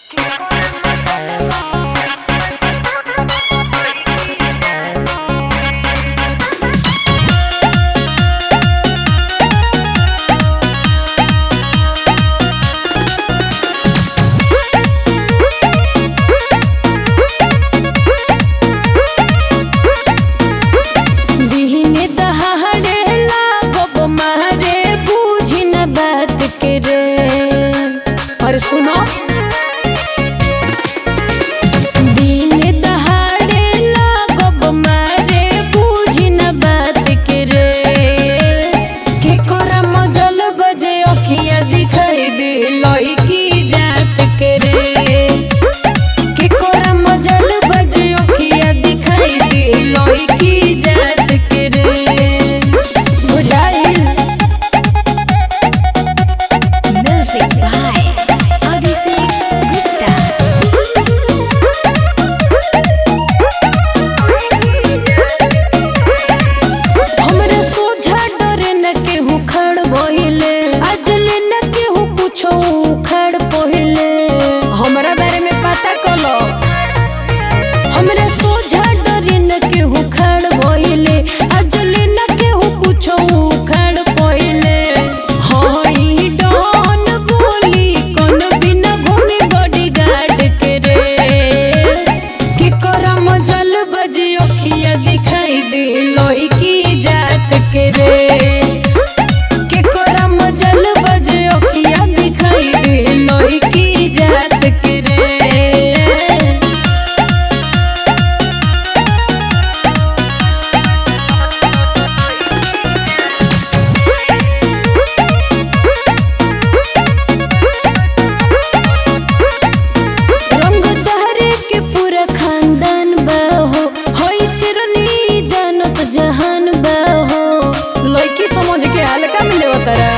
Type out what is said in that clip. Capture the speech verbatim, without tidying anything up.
और सुनो दिन दहाड़े लागब मारे बूझी न बात के रे के कोरा मजल बजे अखिया दिखाई दे लईकी जात के रे के कोरा मजल बजे अखिया दिखाई दे लईकी जात के रे बुझाइल म्यूजिक बाय हमरा बारे में पता कलो हमरा सोझा डरे न केहू खड़ भइले अजले न केहू कुछो खड़ पहिले हई डॉन बोली कोन बिना घूमे बॉडीगार्ड के रे के करम जल बजे अखिया दिखाई दे लईकी जात के रे के करम जल बजे अखिया दिखाई दे लईकी जात के रे रंग दहरे के पूरा खानदान बा हो होई सिरनी जानत जहान बा हो लईकी समझ के हल्का में लेवतारा